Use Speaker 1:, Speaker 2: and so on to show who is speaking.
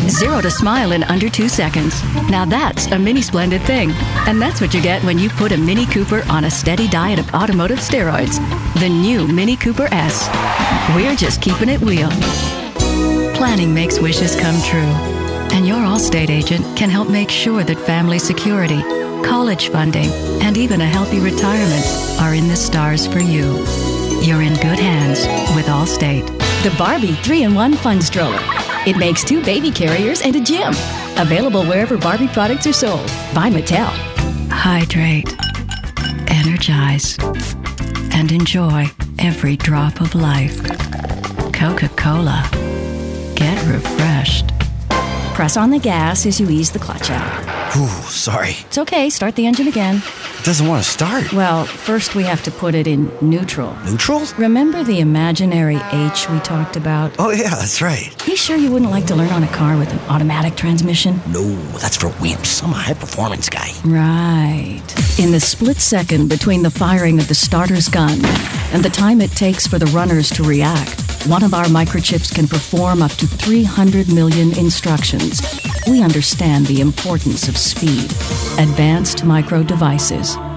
Speaker 1: 0 to smile in under 2 seconds. Now that's a mini splendid thing. And that's what you get when you put a Mini Cooper on a steady diet of automotive steroids. The new Mini Cooper S. We're just keeping it real. Planning makes wishes come true. And your Allstate agent can help make sure that family security, college funding, and even a healthy retirement are in the stars for you. You're in good hands with Allstate.
Speaker 2: The Barbie 3-in-1 Fun Stroller. It makes 2 baby carriers and a gym. Available wherever Barbie products are sold. By Mattel.
Speaker 1: Hydrate, energize, and enjoy every drop of life. Coca-Cola. Get refreshed.
Speaker 2: Press on the gas as you ease the clutch out.
Speaker 3: Whew, sorry.
Speaker 2: It's okay. Start the engine again.
Speaker 3: It doesn't want to start.
Speaker 2: Well, first we have to put it in neutral.
Speaker 3: Neutral?
Speaker 2: Remember the imaginary H we talked about?
Speaker 3: Oh, yeah, that's right.
Speaker 2: You sure you wouldn't like to learn on a car with an automatic transmission?
Speaker 3: No, that's for wimps. I'm a high-performance guy.
Speaker 2: Right. In the split second between the firing of the starter's gun and the time it takes for the runners to react, one of our microchips can perform up to 300 million instructions. We understand the importance of speed. Advanced Micro Devices.